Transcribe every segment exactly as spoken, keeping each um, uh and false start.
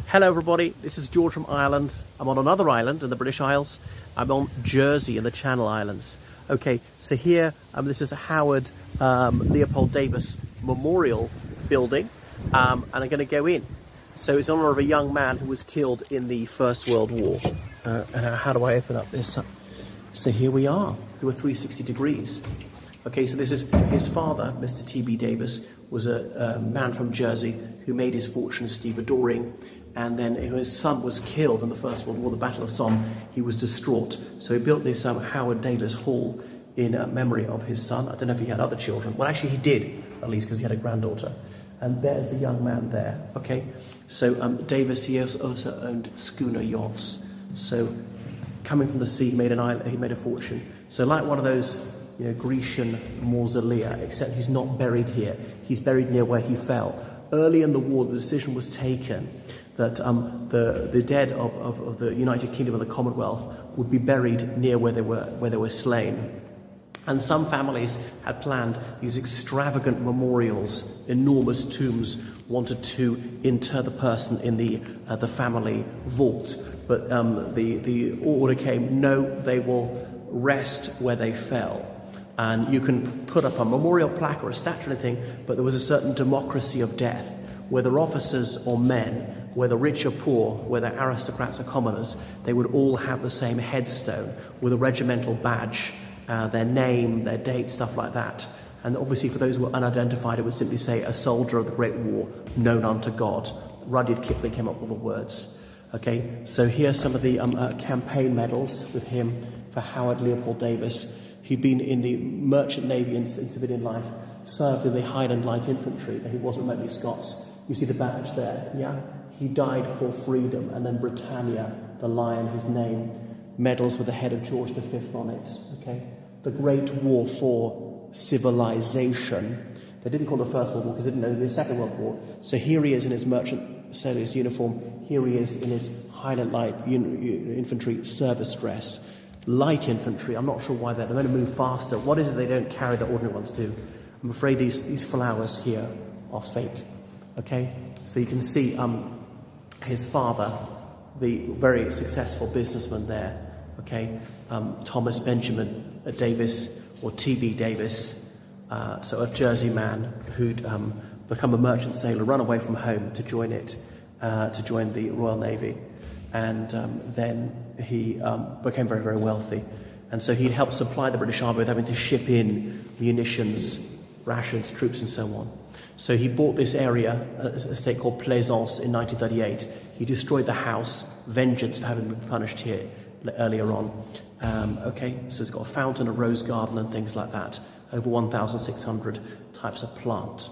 Hello everybody, this is George from Ireland. I'm on another island in the British Isles. I'm on Jersey in the Channel Islands. Okay, so here, um, this is a Howard um, Leopold Davis Memorial building, um, and I'm going to go in. So it's in honor of a young man who was killed in the First World War. Uh, and how do I open up this? So here we are, through a three hundred sixty degrees. Okay, so this is his father, Mister T B Davis, was a, a man from Jersey who made his fortune stevedoring, and then his son was killed in the First World War, the Battle of Somme. He was distraught, so he built this um, Howard Davis Hall in uh, memory of his son. I don't know if he had other children. Well, actually he did, at least, because he had a granddaughter. And there's the young man there, okay? So um, Davis, he also owned schooner yachts. So coming from the sea, he made, an island, he made a fortune. So like one of those, you know, Grecian mausolea, except he's not buried here. He's buried near where he fell. Early in the war, the decision was taken that um, the, the dead of, of, of the United Kingdom and the Commonwealth would be buried near where they were, where they were slain. And some families had planned these extravagant memorials, enormous tombs, wanted to inter the person in the, uh, the family vault. But um, the, the order came, no, they will rest where they fell. And you can put up a memorial plaque or a statue or anything, but there was a certain democracy of death, whether officers or men, whether rich or poor, whether aristocrats or commoners, they would all have the same headstone with a regimental badge, uh, their name, their date, stuff like that. And obviously for those who were unidentified, it would simply say, a soldier of the Great War, known unto God. Rudyard Kipling came up with the words. Okay, so here's some of the um, uh, campaign medals with him for Howard Leopold Davis. He'd been in the Merchant Navy in, in civilian life, served in the Highland Light Infantry, but he wasn't remotely Scots. You see the badge there, yeah? He died for freedom, and then Britannia, the lion, his name, medals with the head of George the Fifth on it, okay? The Great War for Civilization. They didn't call it the First World War because they didn't know there was a Second World War. So here he is in his Merchant Sailor's uniform. Here he is in his Highland Light Infantry service dress. Light infantry, I'm not sure why they're going to move faster. What is it they don't carry that ordinary ones do? I'm afraid these, these flowers here are fake. Okay? So you can see um, his father, the very successful businessman there, okay? Um, Thomas Benjamin Davis, or T B Davis, uh, so a Jersey man who'd um, become a merchant sailor, run away from home to join it, uh, to join the Royal Navy. And um, then he um, became very, very wealthy. And so he'd helped supply the British Army with having to ship in munitions, rations, troops, and so on. So he bought this area, a estate called Plaisance, in nineteen thirty-eight. He destroyed the house, vengeance for having been punished here earlier on. Um, okay, so it's got a fountain, a rose garden, and things like that. Over one thousand six hundred types of plant.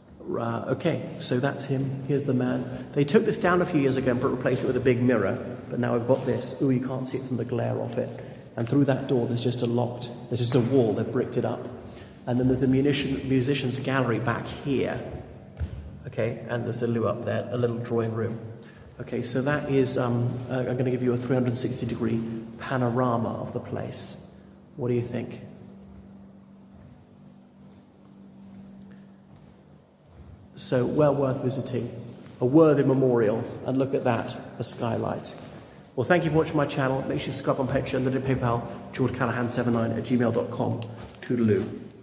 Uh, okay, so that's him. Here's the man. They took this down a few years ago and replaced it with a big mirror, but now we've got this. Ooh, you can't see it from the glare off it. And through that door, there's just a locked, there's just a wall. They've bricked it up. And then there's a munition, musician's gallery back here. Okay, and there's a loo up there, a little drawing room. Okay, so that is, um, uh, I'm going to give you a three hundred sixty degree panorama of the place. What do you think? So well worth visiting, a worthy memorial, and look at that, a skylight. Well, thank you for watching my channel. Make sure you subscribe on Patreon, and PayPal, george callahan seven nine at gmail dot com. Toodaloo.